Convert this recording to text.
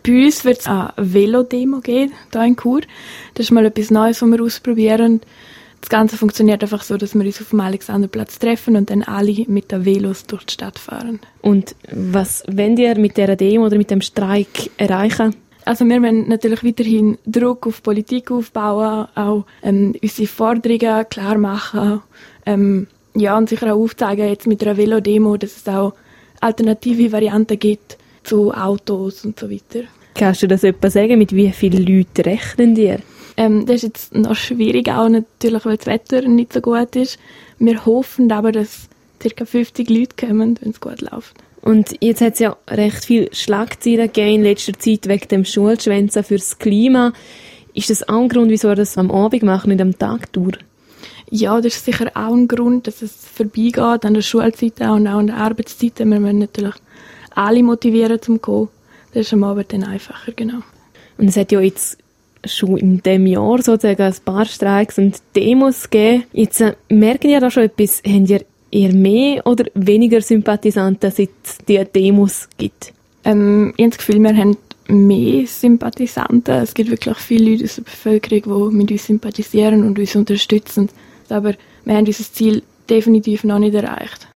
Bei uns wird es eine Velodemo geben, hier in Chur. Das ist mal etwas Neues, was wir ausprobieren. Das Ganze funktioniert einfach so, dass wir uns auf dem Alexanderplatz treffen und dann alle mit den Velos durch die Stadt fahren. Und was wollt ihr mit dieser Demo oder mit dem Streik erreichen? Also wir wollen natürlich weiterhin Druck auf Politik aufbauen, auch unsere Forderungen klar machen. Und sicher auch aufzeigen jetzt mit einer Velodemo, dass es auch alternative Varianten gibt zu Autos und so weiter. Kannst du das etwa sagen, mit wie vielen Leuten rechnen dir? Das ist jetzt noch schwierig, auch natürlich, weil das Wetter nicht so gut ist. Wir hoffen aber, dass ca. 50 Leute kommen, wenn es gut läuft. Und jetzt hat es ja recht viele Schlagzeilen gegeben in letzter Zeit wegen dem Schulschwänzen fürs Klima. Ist das auch ein Grund, wieso wir das am Abend machen, nicht am Tag durch? Ja, das ist sicher auch ein Grund, dass es vorbeigeht an der Schulzeit und auch an der Arbeitszeit. Wir müssen natürlich alle motivieren zum Kommen. Das ist am Abend dann einfacher, genau. Und es hat ja jetzt schon in diesem Jahr sozusagen ein paar Streiks und Demos gegeben. Jetzt merken ihr da schon etwas, habt ihr eher mehr oder weniger Sympathisanten, seit es diese Demos gibt? Ich habe das Gefühl, wir haben mehr Sympathisanten. Es gibt wirklich viele Leute aus der Bevölkerung, die mit uns sympathisieren und uns unterstützen. Aber wir haben unser Ziel definitiv noch nicht erreicht.